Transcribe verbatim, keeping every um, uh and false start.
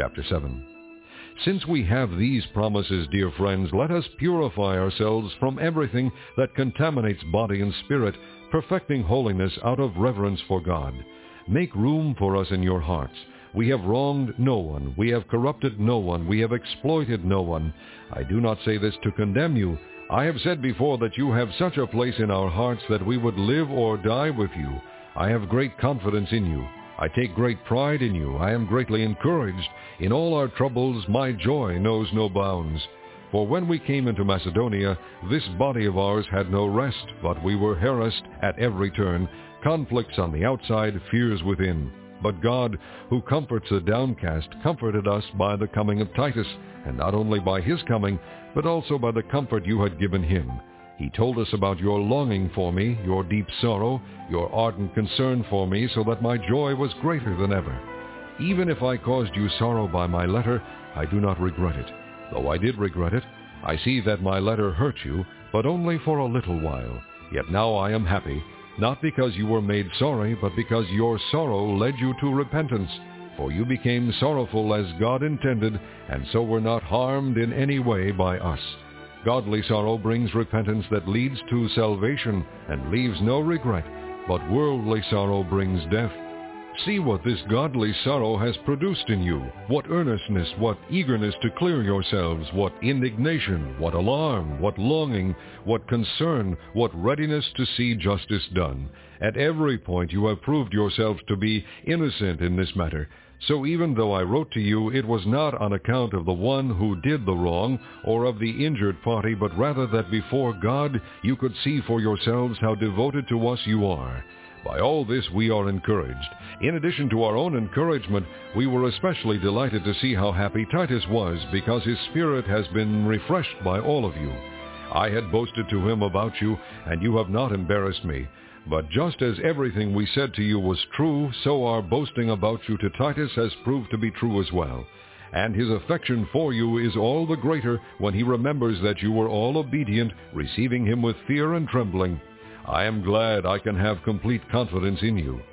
chapter seven. Since we have these promises, dear friends, let us purify ourselves from everything that contaminates body and spirit, perfecting holiness out of reverence for God. Make room for us in your hearts. We have wronged no one. We have corrupted no one. We have exploited no one. I do not say this to condemn you. I have said before that you have such a place in our hearts that we would live or die with you. I have great confidence in you. I take great pride in you. I am greatly encouraged. In all our troubles, my joy knows no bounds. For when we came into Macedonia, this body of ours had no rest, but we were harassed at every turn, conflicts on the outside, fears within. But God, who comforts the downcast, comforted us by the coming of Titus, and not only by his coming, but also by the comfort you had given him. He told us about your longing for me, your deep sorrow, your ardent concern for me, so that my joy was greater than ever. Even if I caused you sorrow by my letter, I do not regret it. Though I did regret it, I see that my letter hurt you, but only for a little while. Yet now I am happy, not because you were made sorry, but because your sorrow led you to repentance. For you became sorrowful as God intended, and so were not harmed in any way by us. Godly sorrow brings repentance that leads to salvation and leaves no regret, but worldly sorrow brings death. See what this godly sorrow has produced in you, what earnestness, what eagerness to clear yourselves, what indignation, what alarm, what longing, what concern, what readiness to see justice done. At every point you have proved yourselves to be innocent in this matter. So even though I wrote to you, it was not on account of the one who did the wrong or of the injured party, but rather that before God you could see for yourselves how devoted to us you are. By all this we are encouraged. In addition to our own encouragement, we were especially delighted to see how happy Titus was, because his spirit has been refreshed by all of you. I had boasted to him about you, and you have not embarrassed me. But just as everything we said to you was true, so our boasting about you to Titus has proved to be true as well. And his affection for you is all the greater when he remembers that you were all obedient, receiving him with fear and trembling. I am glad I can have complete confidence in you.